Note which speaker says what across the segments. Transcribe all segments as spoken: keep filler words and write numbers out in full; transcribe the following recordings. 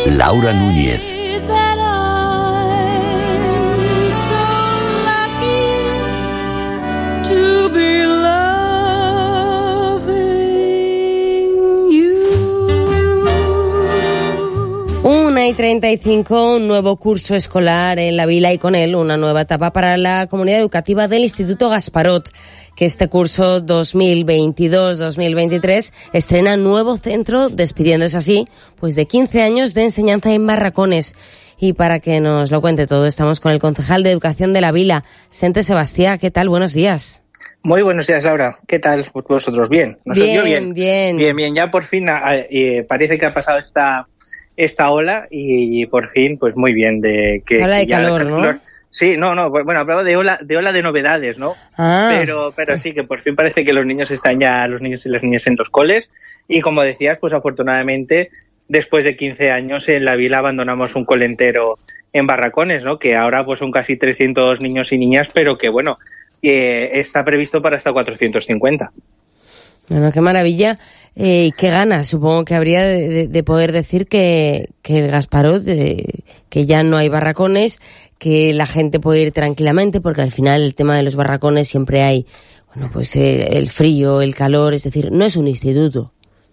Speaker 1: Laura Núñez.
Speaker 2: una y treinta y cinco, un nuevo curso escolar en la Vila y con él una nueva etapa para la comunidad educativa del Instituto Gasparot, que este curso dos mil veintidós dos mil veintitrés estrena nuevo centro, despidiéndose así pues de quince años de enseñanza en Barracones. Y para que nos lo cuente todo, estamos con el concejal de Educación de la Vila, Sente Sebastián. ¿Qué tal? Buenos días.
Speaker 3: Muy buenos días, Laura. ¿Qué tal vosotros? ¿Bien? ¿Nos
Speaker 2: bien,
Speaker 3: oyó bien?
Speaker 2: Bien,
Speaker 3: bien. Bien, ya por fin eh, parece que ha pasado esta esta ola y, y por fin, pues muy bien. de que
Speaker 2: Habla
Speaker 3: que
Speaker 2: de
Speaker 3: ya
Speaker 2: calor, ¿no?
Speaker 3: calor. Sí, no, no, bueno, hablaba de ola de ola de novedades, ¿no?
Speaker 2: Ah.
Speaker 3: Pero pero sí, que por fin parece que los niños están ya, los niños y las niñas en los coles, y como decías, pues afortunadamente, después de quince años en la Vila abandonamos un cole entero en Barracones, ¿no? Que ahora pues son casi trescientos niños y niñas, pero que bueno, eh, está previsto para hasta cuatrocientos cincuenta.
Speaker 2: Bueno, qué maravilla eh, y qué ganas, supongo que habría de, de, de poder decir que, que el Gasparot, eh, que ya no hay barracones, que la gente puede ir tranquilamente, porque al final el tema de los barracones siempre hay, bueno, pues eh, el frío, el calor, es decir, no es un instituto.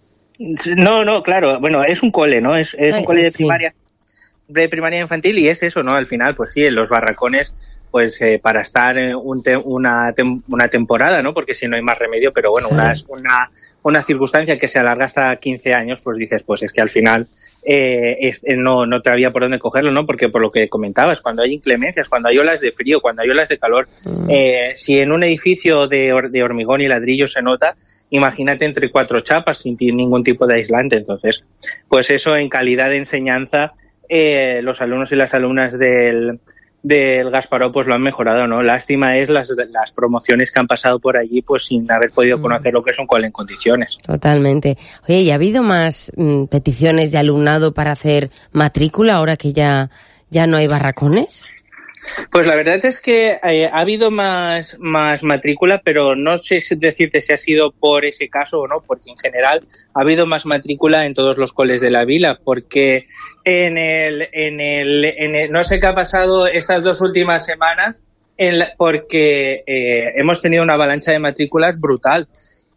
Speaker 3: No, no, claro, bueno, es un cole, ¿no? Es, es un cole de primaria. Sí. de primaria infantil, y es eso, ¿no? Al final, pues sí, en los barracones, pues eh, para estar un te- una, tem- una temporada, ¿no? Porque si no hay más remedio, pero bueno, una, una, una circunstancia que se alarga hasta quince años, pues dices, pues es que al final eh, es, eh, no, no te había por dónde cogerlo, ¿no? Porque por lo que comentabas, cuando hay inclemencias, cuando hay olas de frío, cuando hay olas de calor, mm. eh, si en un edificio de, or- de hormigón y ladrillo se nota, imagínate entre cuatro chapas sin t- ningún tipo de aislante. Entonces, pues eso en calidad de enseñanza, Eh, los alumnos y las alumnas del, del Gasparot pues lo han mejorado, ¿no? Lástima es las, las promociones que han pasado por allí pues sin haber podido conocer lo que es un cole en condiciones.
Speaker 2: Totalmente. Oye, ¿y ha habido más mm, peticiones de alumnado para hacer matrícula ahora que ya, ya no hay barracones?
Speaker 3: Pues la verdad es que eh, ha habido más, más matrícula, pero no sé decirte si ha sido por ese caso o no, porque en general ha habido más matrícula en todos los coles de la Vila, porque en el, en el, en el no sé qué ha pasado estas dos últimas semanas, en la, porque eh, hemos tenido una avalancha de matrículas brutal,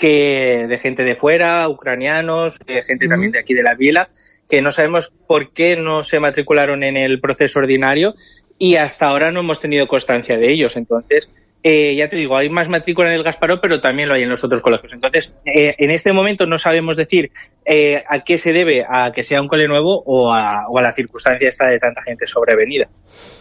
Speaker 3: que de gente de fuera, ucranianos, de gente uh-huh. también de aquí de la Vila, que no sabemos por qué no se matricularon en el proceso ordinario, y hasta ahora no hemos tenido constancia de ellos. Entonces, eh, ya te digo, hay más matrícula en el Gasparot, pero también lo hay en los otros colegios. Entonces, eh, en este momento no sabemos decir eh, a qué se debe, a que sea un cole nuevo o a, o a la circunstancia esta de tanta gente sobrevenida.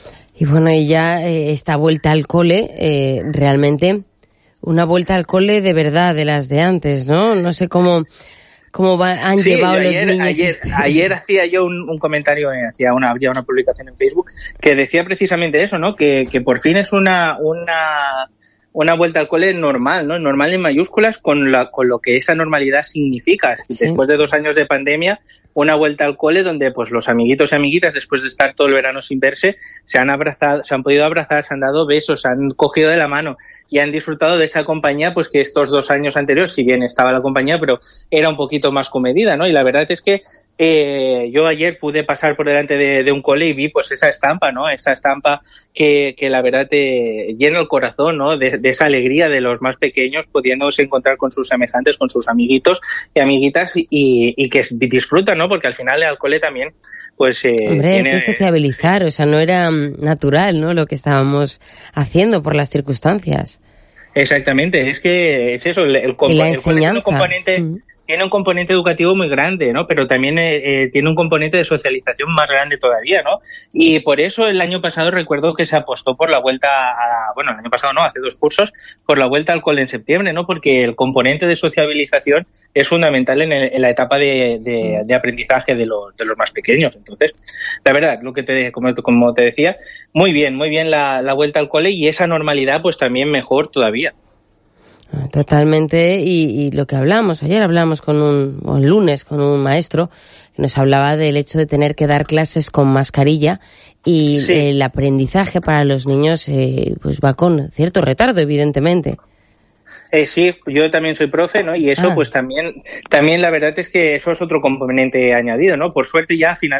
Speaker 2: Y bueno, y ya eh, esta vuelta al cole, eh, realmente una vuelta al cole de verdad, de las de antes, ¿no? No sé cómo... ¿Cómo va, han
Speaker 3: sí,
Speaker 2: llevado
Speaker 3: ayer,
Speaker 2: los niños?
Speaker 3: Ayer, ayer hacía yo un, un comentario, hacía una, había una publicación en Facebook que decía precisamente eso, ¿no? Que, que por fin es una, una, una vuelta al cole normal, ¿no? Normal en mayúsculas, con, la, con lo que esa normalidad significa. Sí. Después de dos años de pandemia, una vuelta al cole donde pues los amiguitos y amiguitas, después de estar todo el verano sin verse, se han abrazado, se han podido abrazar, se han dado besos, se han cogido de la mano y han disfrutado de esa compañía, pues que estos dos años anteriores, si bien estaba la compañía, pero era un poquito más comedida, ¿no? Y la verdad es que eh, yo ayer pude pasar por delante de, de un cole y vi pues esa estampa, ¿no? Esa estampa que, que la verdad te llena el corazón, ¿no? De, de esa alegría de los más pequeños pudiéndose encontrar con sus semejantes, con sus amiguitos y amiguitas y, y que disfrutan, ¿no? Porque al final al cole también pues eh,
Speaker 2: Hombre,
Speaker 3: tiene...
Speaker 2: hay que sociabilizar, o sea, no era natural, ¿no? Lo que estábamos haciendo por las circunstancias.
Speaker 3: Exactamente, es que es eso, el, el,
Speaker 2: y la
Speaker 3: el
Speaker 2: enseñanza.
Speaker 3: componente mm. tiene un componente educativo muy grande, ¿no? Pero también eh, tiene un componente de socialización más grande todavía, ¿no? Y por eso el año pasado recuerdo que se apostó por la vuelta a, bueno, el año pasado no, hace dos cursos, por la vuelta al cole en septiembre, ¿no? Porque el componente de sociabilización es fundamental en, el, en la etapa de, de, de aprendizaje de los, de los más pequeños. Entonces, la verdad, lo que te, como, como te decía, muy bien, muy bien la, la vuelta al cole y esa normalidad, pues también mejor todavía.
Speaker 2: Totalmente, y, y lo que hablamos, ayer hablamos con un, o el lunes con un maestro que nos hablaba del hecho de tener que dar clases con mascarilla y sí. el aprendizaje para los niños eh, pues va con cierto retardo, evidentemente.
Speaker 3: Eh, sí, yo también soy profe, ¿no? Y eso ah. pues también, también la verdad es que eso es otro componente añadido, ¿no? Por suerte ya a final